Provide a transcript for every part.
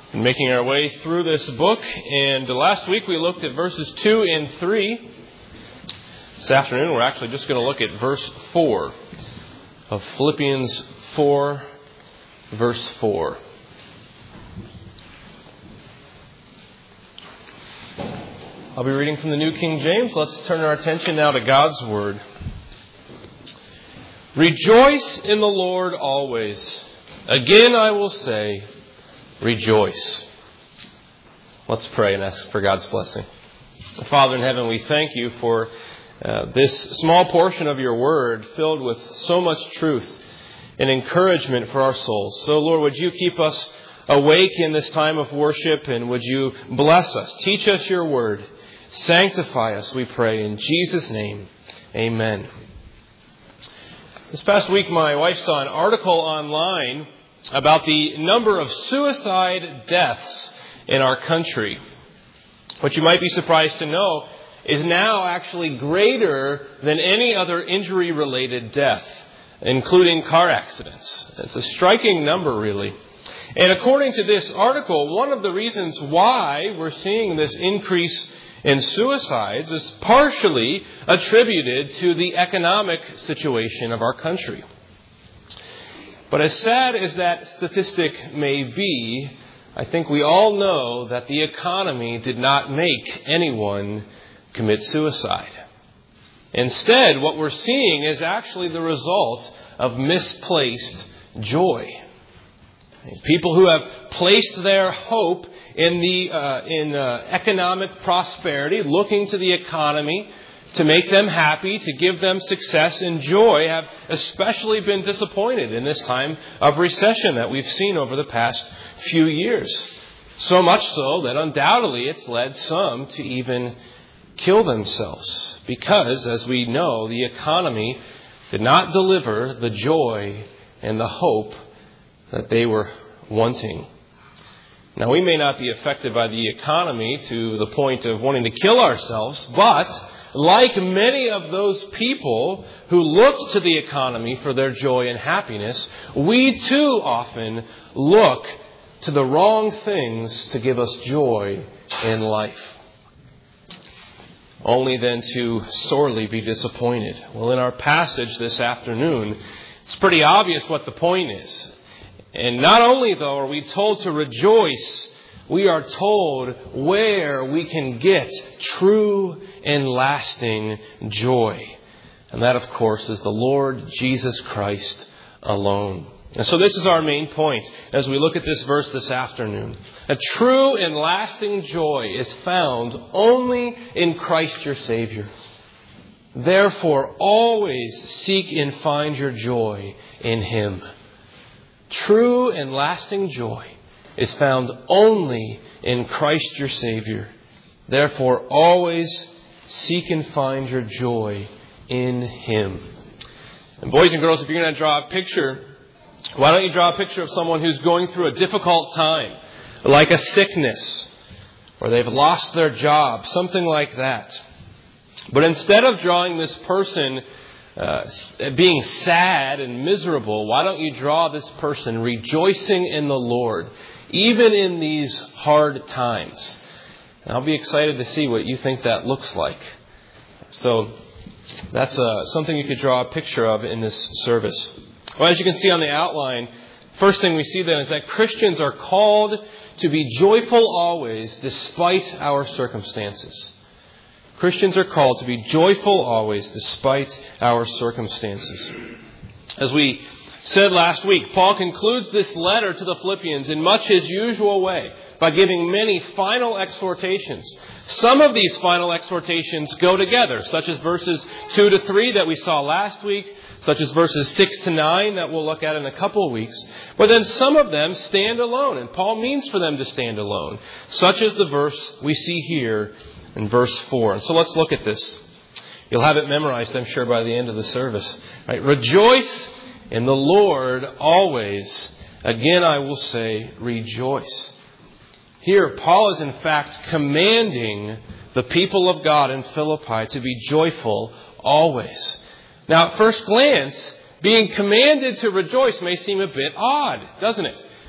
Making our way through this book, and last week we looked at verses 2 and 3. This afternoon we're actually just going to look at verse 4 of Philippians 4, verse 4. I'll be reading from the New King James. Let's turn our attention now to God's Word. Rejoice in the Lord always. Again I will say, rejoice. Let's pray and ask for God's blessing. Father in heaven, we thank you for this small portion of your word filled with so much truth and encouragement for our souls. So, Lord, would you keep us awake in this time of worship, and would you bless us, teach us your word, sanctify us, we pray, in Jesus' name. Amen. This past week, my wife saw an article online about the number of suicide deaths in our country. What you might be surprised to know is now actually greater than any other injury-related death, including car accidents. It's a striking number, really. And according to this article, one of the reasons why we're seeing this increase in suicides is partially attributed to the economic situation of our country. But as sad as that statistic may be, I think we all know that the economy did not make anyone commit suicide. Instead, what we're seeing is actually the result of misplaced joy. People who have placed their hope in economic prosperity, looking to the economy to make them happy, to give them success and joy, have especially been disappointed in this time of recession that we've seen over the past few years. So much so that undoubtedly it's led some to even kill themselves. Because, as we know, the economy did not deliver the joy and the hope that they were wanting. Now, we may not be affected by the economy to the point of wanting to kill ourselves, but like many of those people who looked to the economy for their joy and happiness, we too often look to the wrong things to give us joy in life, only then to sorely be disappointed. Well, in our passage this afternoon, it's pretty obvious what the point is. And not only, though, are we told to rejoice, we are told where we can get true and lasting joy. And that, of course, is the Lord Jesus Christ alone. And so this is our main point as we look at this verse this afternoon. A true and lasting joy is found only in Christ your Savior. Therefore, always seek and find your joy in Him. True and lasting joy is found only in Christ your Savior. Therefore, always seek and find your joy in Him. And boys and girls, if you're going to draw a picture, why don't you draw a picture of someone who's going through a difficult time, like a sickness, or they've lost their job, something like that. But instead of drawing this person being sad and miserable, why don't you draw this person rejoicing in the Lord, even in these hard times? And I'll be excited to see what you think that looks like. So that's something you could draw a picture of in this service. Well, as you can see on the outline, first thing we see then is that Christians are called to be joyful always despite our circumstances. Christians are called to be joyful always despite our circumstances. As we said last week, Paul concludes this letter to the Philippians in much his usual way by giving many final exhortations. Some of these final exhortations go together, such as verses 2 to 3 that we saw last week, such as verses 6 to 9 that we'll look at in a couple of weeks. But then some of them stand alone, and Paul means for them to stand alone, such as the verse we see here in verse 4. And so let's look at this. You'll have it memorized, I'm sure, by the end of the service. Right? Rejoice in the Lord always. Again, I will say, rejoice. Here, Paul is in fact commanding the people of God in Philippi to be joyful always. Now, at first glance, being commanded to rejoice may seem a bit odd, doesn't it?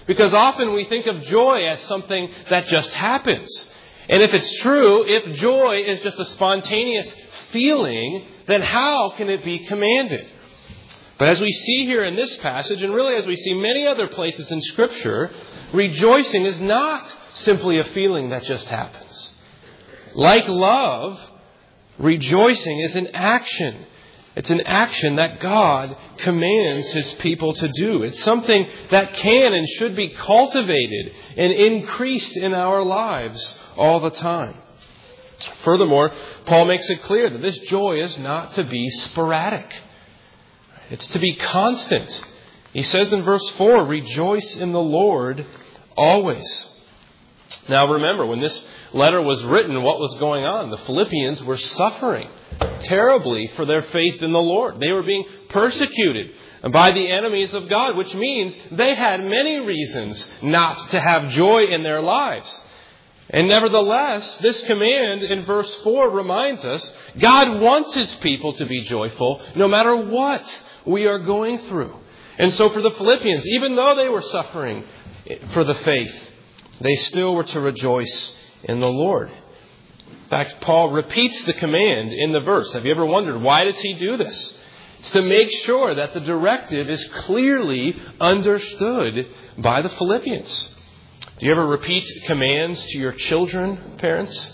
Because often we think of joy as something that just happens. And if it's true, if joy is just a spontaneous feeling, then how can it be commanded? But as we see here in this passage, and really as we see many other places in Scripture, rejoicing is not simply a feeling that just happens. Like love, rejoicing is an action. It's an action that God commands His people to do. It's something that can and should be cultivated and increased in our lives all the time. Furthermore, Paul makes it clear that this joy is not to be sporadic. It's to be constant. He says in verse 4, rejoice in the Lord always. Now remember, when this letter was written, what was going on? The Philippians were suffering terribly for their faith in the Lord. They were being persecuted by the enemies of God, which means they had many reasons not to have joy in their lives. And nevertheless, this command in verse 4 reminds us God wants His people to be joyful no matter what we are going through. And so for the Philippians, even though they were suffering for the faith, they still were to rejoice in the Lord. In fact, Paul repeats the command in the verse. Have you ever wondered, why does he do this? It's to make sure that the directive is clearly understood by the Philippians. Do you ever repeat commands to your children, parents?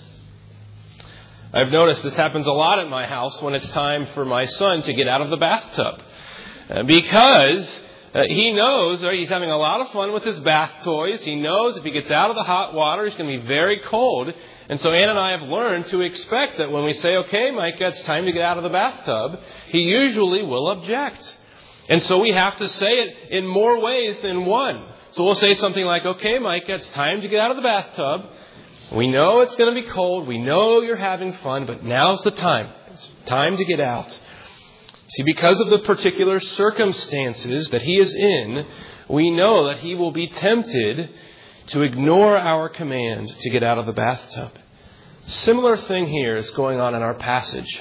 I've noticed this happens a lot at my house when it's time for my son to get out of the bathtub. Because he knows he's having a lot of fun with his bath toys. He knows if he gets out of the hot water, he's going to be very cold. And so Ann and I have learned to expect that when we say, okay, Micah, it's time to get out of the bathtub, he usually will object. And so we have to say it in more ways than one. So we'll say something like, okay, Micah, it's time to get out of the bathtub. We know it's going to be cold. We know you're having fun, but now's the time. It's time to get out. See, because of the particular circumstances that he is in, we know that he will be tempted to ignore our command to get out of the bathtub. Similar thing here is going on in our passage.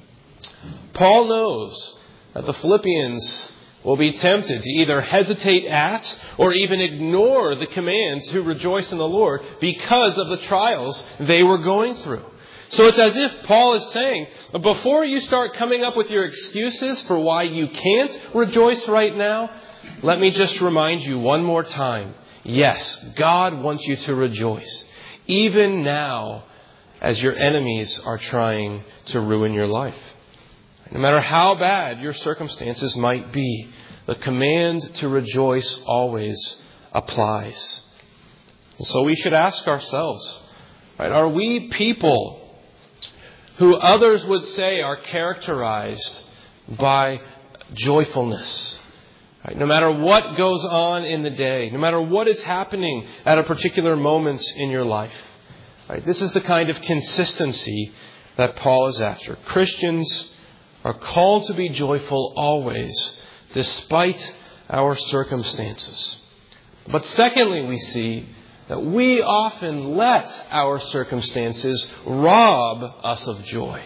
Paul knows that the Philippians will be tempted to either hesitate at or even ignore the commands to rejoice in the Lord because of the trials they were going through. So it's as if Paul is saying, before you start coming up with your excuses for why you can't rejoice right now, let me just remind you one more time. Yes, God wants you to rejoice, even now as your enemies are trying to ruin your life. No matter how bad your circumstances might be, the command to rejoice always applies. And so we should ask ourselves, right, are we people who others would say are characterized by joyfulness? Right? No matter what goes on in the day, no matter what is happening at a particular moment in your life. Right? This is the kind of consistency that Paul is after. Christians are called to be joyful always, despite our circumstances. But secondly, we see that we often let our circumstances rob us of joy.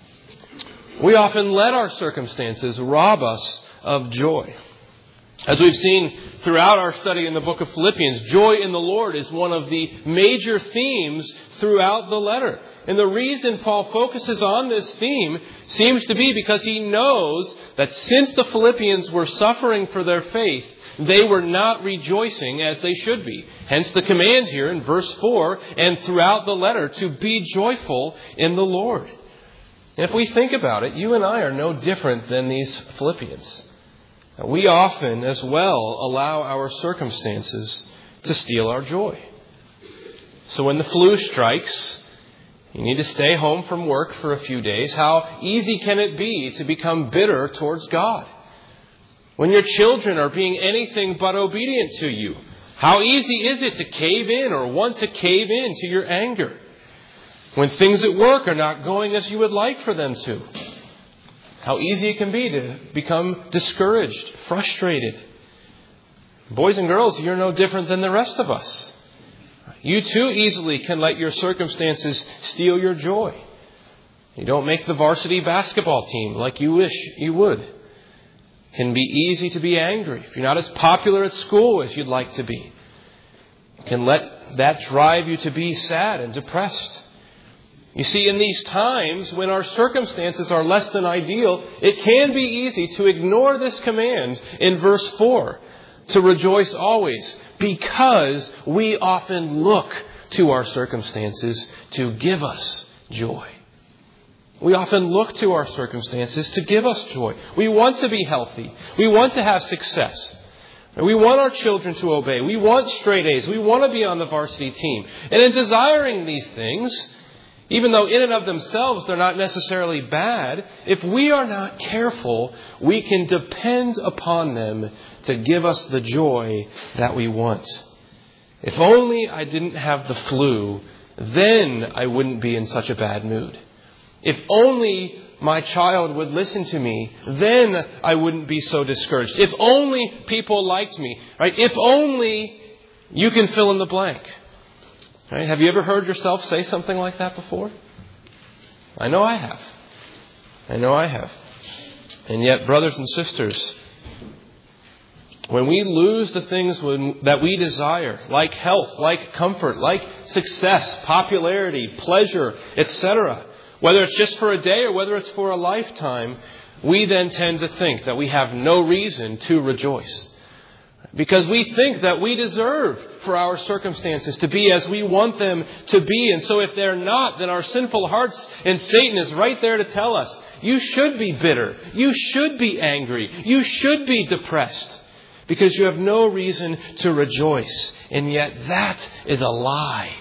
We often let our circumstances rob us of joy. As we've seen throughout our study in the book of Philippians, joy in the Lord is one of the major themes throughout the letter. And the reason Paul focuses on this theme seems to be because he knows that since the Philippians were suffering for their faith, they were not rejoicing as they should be. Hence the command here in verse 4 and throughout the letter to be joyful in the Lord. And if we think about it, you and I are no different than these Philippians. We often as well allow our circumstances to steal our joy. So when the flu strikes, you need to stay home from work for a few days. How easy can it be to become bitter towards God? When your children are being anything but obedient to you, how easy is it to cave in or want to cave in to your anger? When things at work are not going as you would like for them to, how easy it can be to become discouraged, frustrated. Boys and girls, you're no different than the rest of us. You too easily can let your circumstances steal your joy. You don't make the varsity basketball team like you wish you would. It can be easy to be angry if you're not as popular at school as you'd like to be. can let that drive you to be sad and depressed. You see, in these times when our circumstances are less than ideal, it can be easy to ignore this command in verse 4, to rejoice always, because we often look to our circumstances to give us joy. We often look to our circumstances to give us joy. We want to be healthy. We want to have success. We want our children to obey. We want straight A's. We want to be on the varsity team. And in desiring these things, even though in and of themselves they're not necessarily bad, if we are not careful, we can depend upon them to give us the joy that we want. If only I didn't have the flu, then I wouldn't be in such a bad mood. If only my child would listen to me, then I wouldn't be so discouraged. If only people liked me, right? If only you can fill in the blank. Right? Have you ever heard yourself say something like that before? I know I have. And yet, brothers and sisters, when we lose the things that we desire, like health, like comfort, like success, popularity, pleasure, etc., whether it's just for a day or whether it's for a lifetime, we then tend to think that we have no reason to rejoice. Because we think that we deserve for our circumstances to be as we want them to be. And so if they're not, then our sinful hearts and Satan is right there to tell us, you should be bitter. You should be angry. You should be depressed. Because you have no reason to rejoice. And yet that is a lie.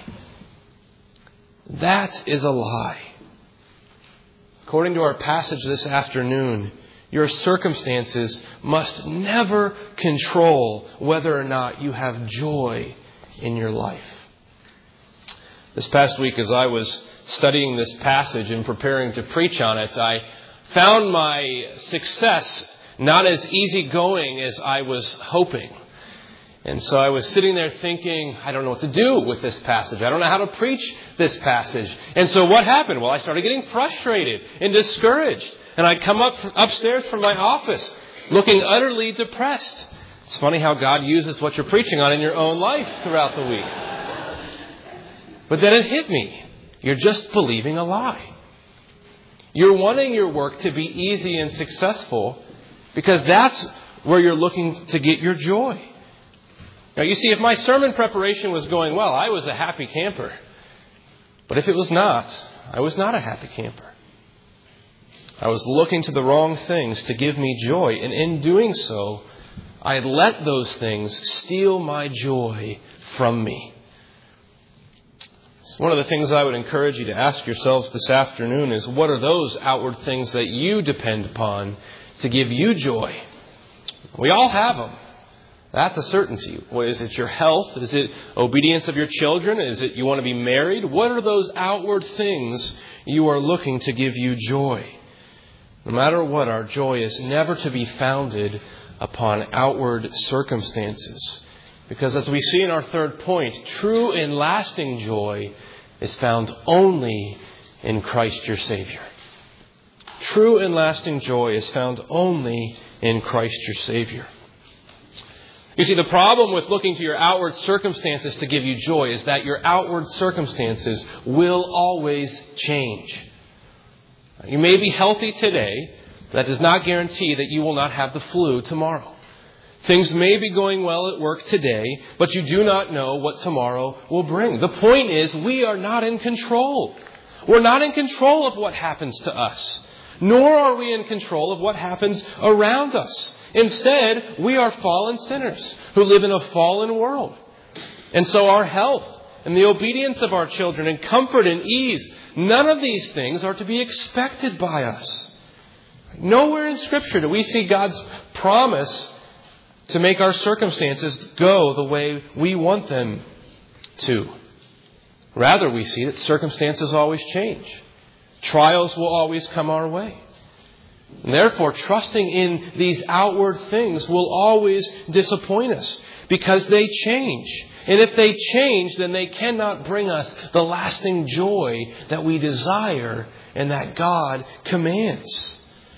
That is a lie. According to our passage this afternoon, your circumstances must never control whether or not you have joy in your life. This past week, as I was studying this passage and preparing to preach on it, I found my success not as easygoing as I was hoping. And so I was sitting there thinking, I don't know what to do with this passage. I don't know how to preach this passage. And so what happened? Well, I started getting frustrated and discouraged. And I'd come upstairs from my office looking utterly depressed. It's funny how God uses what you're preaching on in your own life throughout the week. But then it hit me. You're just believing a lie. You're wanting your work to be easy and successful because that's where you're looking to get your joy. Now, you see, if my sermon preparation was going well, I was a happy camper. But if it was not, I was not a happy camper. I was looking to the wrong things to give me joy. And in doing so, I let those things steal my joy from me. So one of the things I would encourage you to ask yourselves this afternoon is, what are those outward things that you depend upon to give you joy? We all have them. That's a certainty. Is it your health? Is it obedience of your children? Is it you want to be married? What are those outward things you are looking to give you joy? No matter what, our joy is never to be founded upon outward circumstances. Because as we see in our third point, true and lasting joy is found only in Christ your Savior. True and lasting joy is found only in Christ your Savior. You see, the problem with looking to your outward circumstances to give you joy is that your outward circumstances will always change. You may be healthy today, but that does not guarantee that you will not have the flu tomorrow. Things may be going well at work today, but you do not know what tomorrow will bring. The point is, we are not in control. We're not in control of what happens to us, nor are we in control of what happens around us. Instead, we are fallen sinners who live in a fallen world. And so our health and the obedience of our children and comfort and ease, none of these things are to be expected by us. Nowhere in Scripture do we see God's promise to make our circumstances go the way we want them to. Rather, we see that circumstances always change. Trials will always come our way. And therefore, trusting in these outward things will always disappoint us because they change. And if they change, then they cannot bring us the lasting joy that we desire and that God commands.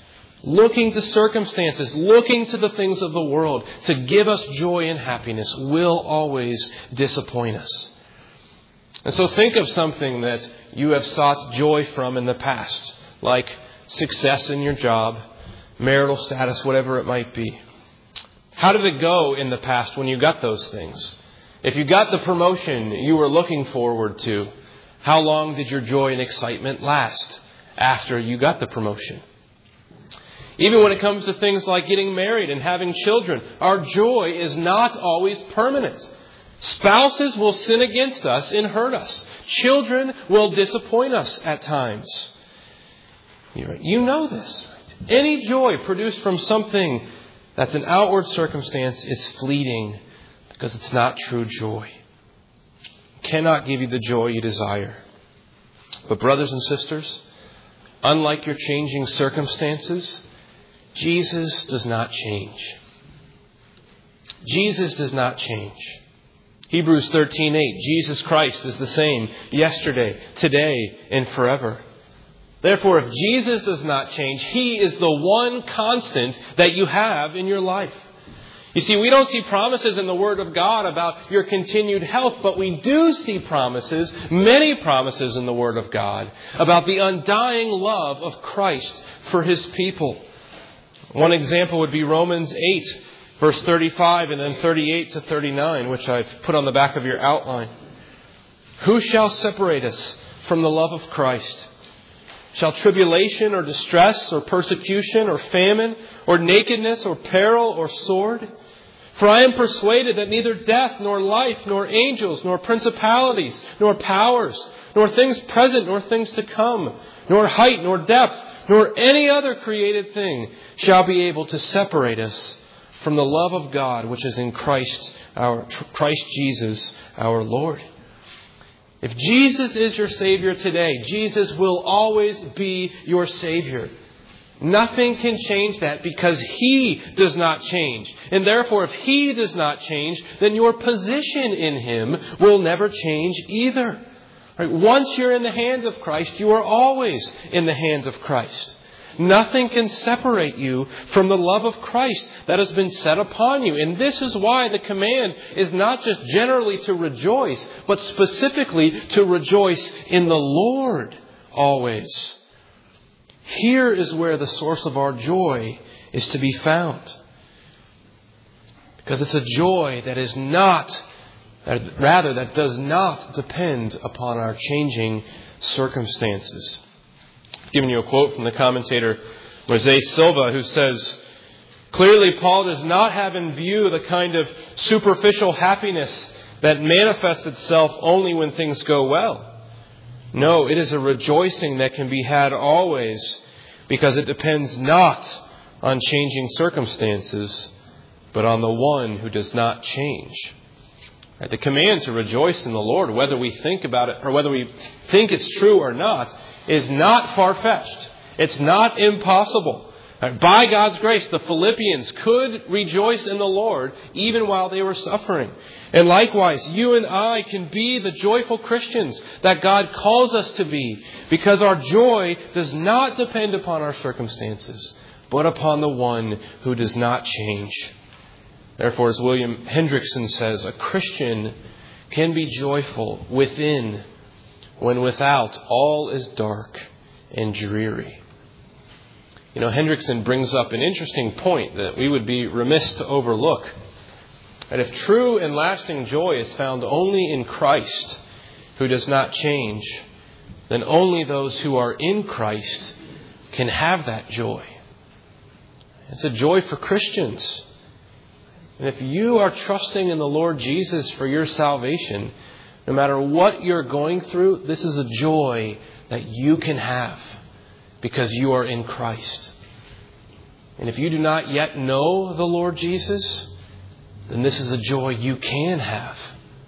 looking to circumstances, looking to the things of the world to give us joy and happiness will always disappoint us. And so think of something that you have sought joy from in the past, like success in your job, marital status, whatever it might be. How did it go in the past when you got those things? If you got the promotion you were looking forward to, how long did your joy and excitement last after you got the promotion? Even when it comes to things like getting married and having children, our joy is not always permanent. Spouses will sin against us and hurt us. Children will disappoint us at times. You know this. Any joy produced from something that's an outward circumstance is fleeting because it's not true joy. It cannot give you the joy you desire. But brothers and sisters, unlike your changing circumstances, Jesus does not change. Jesus does not change. Hebrews 13:8, Jesus Christ is the same yesterday, today, and forever. Therefore, if Jesus does not change, He is the one constant that you have in your life. You see, we don't see promises in the Word of God about your continued health, but we do see promises, many promises in the Word of God, about the undying love of Christ for His people. One example would be Romans 8, verse 35 and then 38 to 39, which I've put on the back of your outline. Who shall separate us from the love of Christ? Shall tribulation or distress or persecution or famine or nakedness or peril or sword? For I am persuaded that neither death nor life nor angels nor principalities nor powers nor things present nor things to come nor height nor depth nor any other created thing shall be able to separate us from the love of God which is in Christ Jesus our Lord. If Jesus is your Savior today, Jesus will always be your Savior. Nothing can change that because He does not change. And therefore, if He does not change, then your position in Him will never change either. Right? Once you're in the hands of Christ, you are always in the hands of Christ. Nothing can separate you from the love of Christ that has been set upon you. And this is why the command is not just generally to rejoice, but specifically to rejoice in the Lord always. Here is where the source of our joy is to be found. Because it's a joy that is that does not depend upon our changing circumstances. I'm giving you a quote from the commentator Jose Silva, who says, clearly Paul does not have in view the kind of superficial happiness that manifests itself only when things go well. No, it is a rejoicing that can be had always because it depends not on changing circumstances, but on the one who does not change. The command to rejoice in the Lord, whether we think about it or whether we think it's true or not, is not far-fetched. It's not impossible. By God's grace, the Philippians could rejoice in the Lord even while they were suffering. And likewise, you and I can be the joyful Christians that God calls us to be, because our joy does not depend upon our circumstances, but upon the one who does not change. Therefore, as William Hendrickson says, a Christian can be joyful within when without all is dark and dreary. Hendrickson brings up an interesting point that we would be remiss to overlook. That if true and lasting joy is found only in Christ, who does not change, then only those who are in Christ can have that joy. It's a joy for Christians. And if you are trusting in the Lord Jesus for your salvation, no matter what you're going through, this is a joy that you can have because you are in Christ. And if you do not yet know the Lord Jesus, then this is a joy you can have.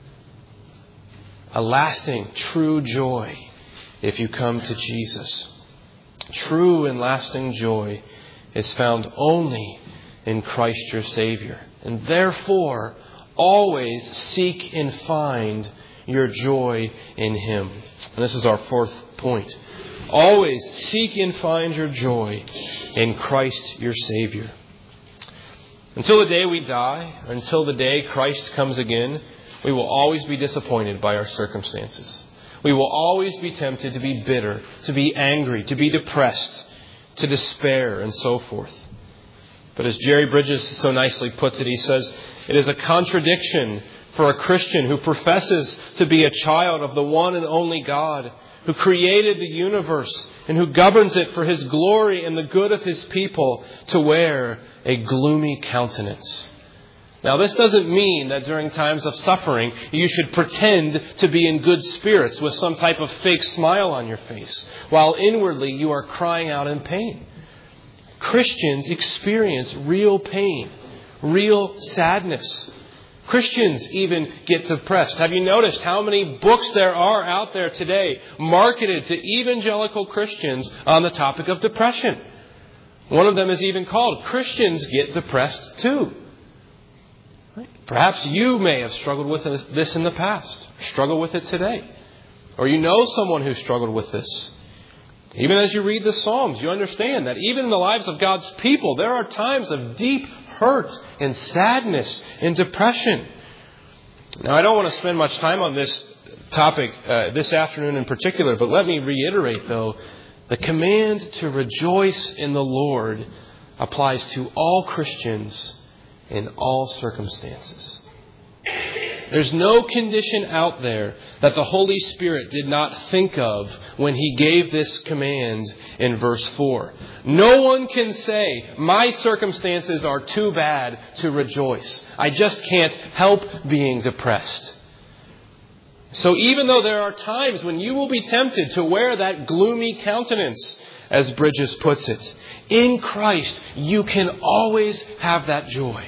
A lasting, true joy if you come to Jesus. True and lasting joy is found only in Christ your Savior. And therefore, always seek and find your joy in Him. And this is our fourth point. Always seek and find your joy in Christ your Savior. Until the day we die, until the day Christ comes again, we will always be disappointed by our circumstances. We will always be tempted to be bitter, to be angry, to be depressed, to despair, and so forth. But as Jerry Bridges so nicely puts it, he says, it is a contradiction for a Christian who professes to be a child of the one and only God, who created the universe and who governs it for His glory and the good of His people, to wear a gloomy countenance. Now, this doesn't mean that during times of suffering you should pretend to be in good spirits with some type of fake smile on your face, while inwardly you are crying out in pain. Christians experience real pain, real sadness. Christians even get depressed. Have you noticed how many books there are out there today marketed to evangelical Christians on the topic of depression? One of them is even called Christians Get Depressed Too. Perhaps you may have struggled with this in the past, struggle with it today. Or you know someone who struggled with this. Even as you read the Psalms, you understand that even in the lives of God's people, there are times of deep hurt and sadness and depression. Now, I don't want to spend much time on this topic this afternoon in particular, but let me reiterate, though, the command to rejoice in the Lord applies to all Christians in all circumstances. There's no condition out there that the Holy Spirit did not think of when He gave this command in verse 4. No one can say, my circumstances are too bad to rejoice. I just can't help being depressed. So even though there are times when you will be tempted to wear that gloomy countenance, as Bridges puts it, in Christ you can always have that joy.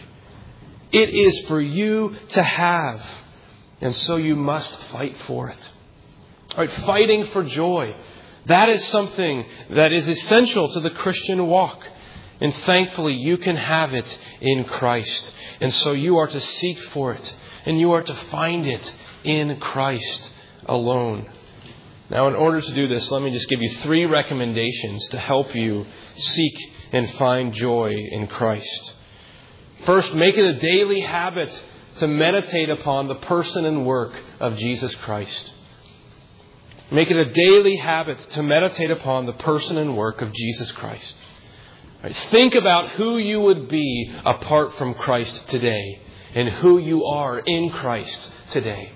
It is for you to have, and so you must fight for it. All right, fighting for joy. That is something that is essential to the Christian walk. And thankfully, you can have it in Christ. And so you are to seek for it, and you are to find it in Christ alone. Now, in order to do this, let me just give you 3 recommendations to help you seek and find joy in Christ. First, make it a daily habit to meditate upon the person and work of Jesus Christ. Make it a daily habit to meditate upon the person and work of Jesus Christ. Right? Think about who you would be apart from Christ today and who you are in Christ today.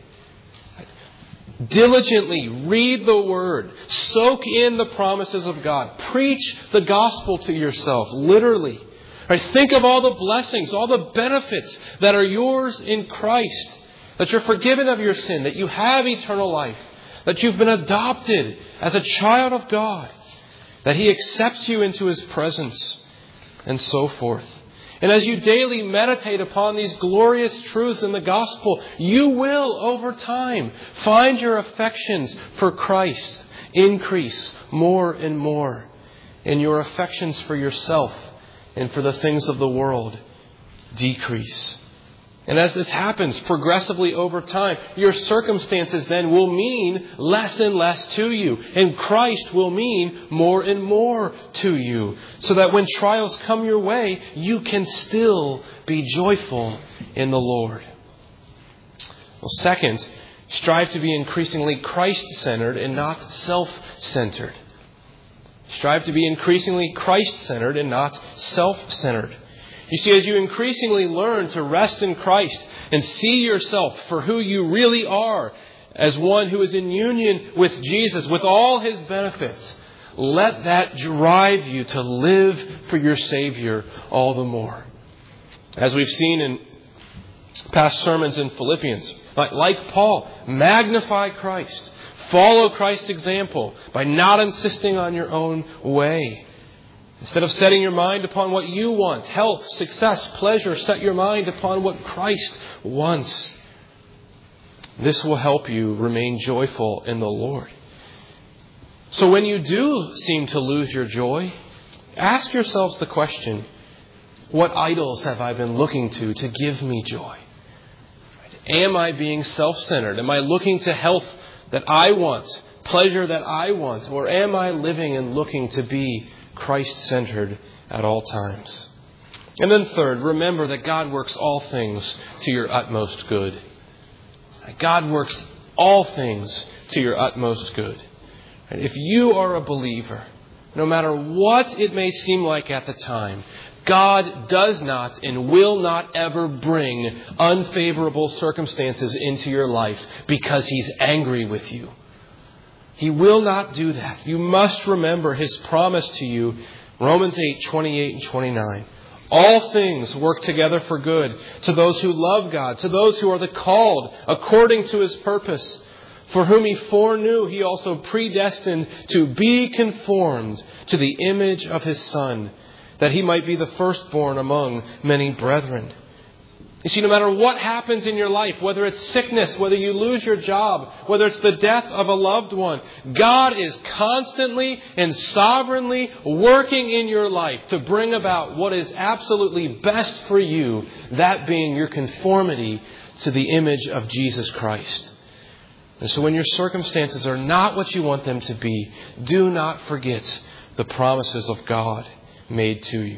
Right? Diligently read the Word. Soak in the promises of God. Preach the gospel to yourself, literally. Right, think of all the blessings, all the benefits that are yours in Christ. That you're forgiven of your sin, that you have eternal life, that you've been adopted as a child of God, that He accepts you into His presence, and so forth. And as you daily meditate upon these glorious truths in the gospel, you will, over time, find your affections for Christ increase more and more, and your affections for yourself and for the things of the world decrease. And as this happens progressively over time, your circumstances then will mean less and less to you. And Christ will mean more and more to you. So that when trials come your way, you can still be joyful in the Lord. Well, second, strive to be increasingly Christ-centered and not self-centered. Strive to be increasingly Christ-centered and not self-centered. You see, as you increasingly learn to rest in Christ and see yourself for who you really are, as one who is in union with Jesus, with all His benefits, let that drive you to live for your Savior all the more. As we've seen in past sermons in Philippians, like Paul, magnify Christ. Follow Christ's example by not insisting on your own way. Instead of setting your mind upon what you want, health, success, pleasure, set your mind upon what Christ wants. This will help you remain joyful in the Lord. So when you do seem to lose your joy, ask yourselves the question, what idols have I been looking to give me joy? Am I being self-centered? Am I looking to health that I want, pleasure that I want? Or am I living and looking to be Christ-centered at all times? And then third, remember that God works all things to your utmost good. God works all things to your utmost good. And if you are a believer, no matter what it may seem like at the time, God does not and will not ever bring unfavorable circumstances into your life because He's angry with you. He will not do that. You must remember His promise to you, Romans 8:28 and 29. All things work together for good to those who love God, to those who are the called according to His purpose. For whom He foreknew, He also predestined to be conformed to the image of His Son, that He might be the firstborn among many brethren. You see, no matter what happens in your life, whether it's sickness, whether you lose your job, whether it's the death of a loved one, God is constantly and sovereignly working in your life to bring about what is absolutely best for you, that being your conformity to the image of Jesus Christ. And so when your circumstances are not what you want them to be, do not forget the promises of God made to you.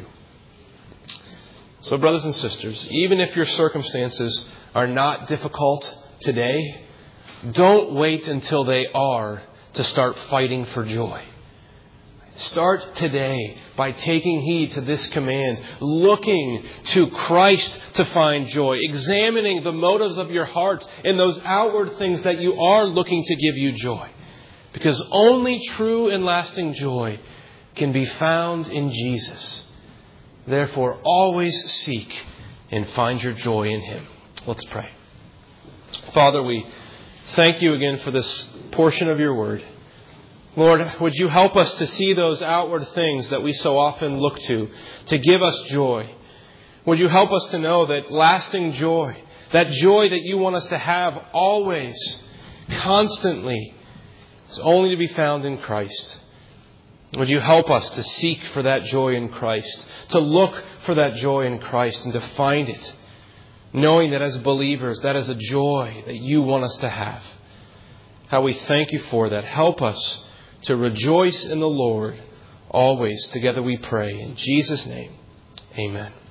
So brothers and sisters, even if your circumstances are not difficult today, don't wait until they are to start fighting for joy. Start today by taking heed to this command, looking to Christ to find joy, examining the motives of your heart and those outward things that you are looking to give you joy. Because only true and lasting joy can be found in Jesus. Therefore, always seek and find your joy in Him. Let's pray. Father, we thank You again for this portion of Your Word. Lord, would You help us to see those outward things that we so often look to give us joy. Would You help us to know that lasting joy, that joy that You want us to have always, constantly, is only to be found in Christ. Would You help us to seek for that joy in Christ, to look for that joy in Christ and to find it, knowing that as believers, that is a joy that You want us to have. How we thank You for that. Help us to rejoice in the Lord always. Together we pray. In Jesus' name, amen.